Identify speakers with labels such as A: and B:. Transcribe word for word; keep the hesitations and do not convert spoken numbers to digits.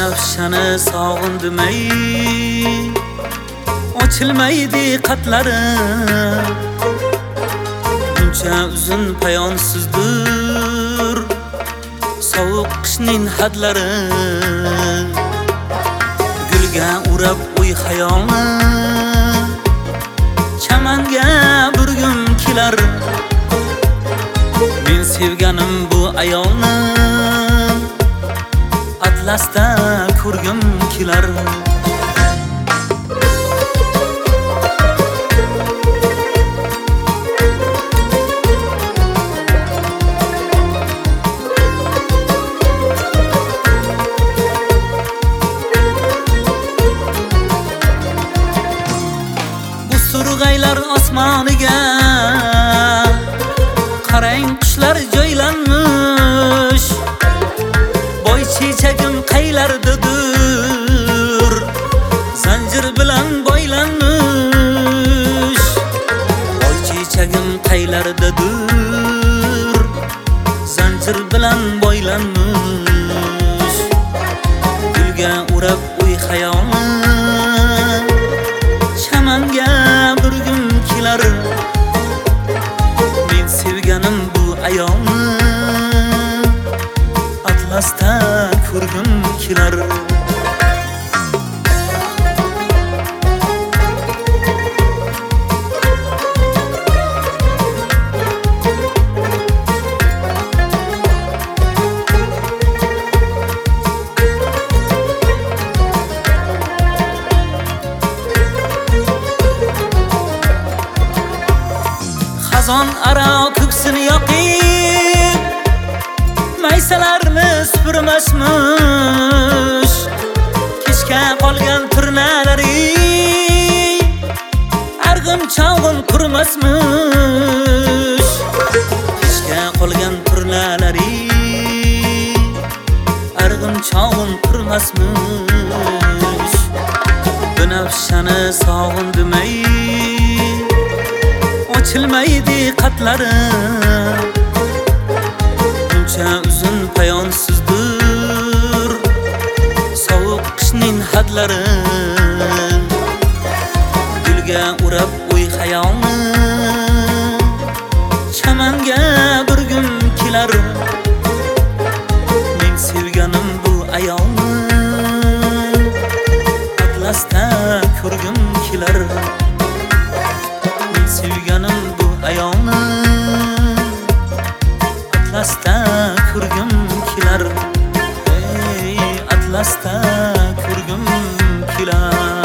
A: Binafshani sog'indim ey, ochilmaydi qatlarim. Buncha uzun payonsizdir sovuq qishning hadlari. Gulga urab uy xayolni, chamanga burgum kelar. Men sevganim bu ayolni, atlasda ko'rgim kelar. Bu surg'aylar osmoniga qarang, qushlar joylanmish. Boy chechagim qaylardadir, zanjir bilan boylanmish. Boy chechagim qaylardadir, zanjir bilan boylanmish. Gulga urab uy xayolni, chamanga burgum kelar. Men sevganim bu ayolni, atlasda ko'rgim kelar. Xazon aro ko'ksini yoqib, maysalarni supurmasmish. Kechga qolgan turnalari arg'im chog'im qurmasmish. Kechga qolgan turnalari arg'im chog'im qurmasmish. Binafshani sog'indim ey, ochilmaydi qatlarim. Buncha uzun payonsizdir sovuq qishning hadlari. Gulga urab uy xayolni, chamanga burgum kelar. Men sevganim bu ayolni, atlasda ko'rgim kelar. Men sevganim bu ayolni, atlasda ko'rgim kelar. Ey, atlasda ko'rgim kelar.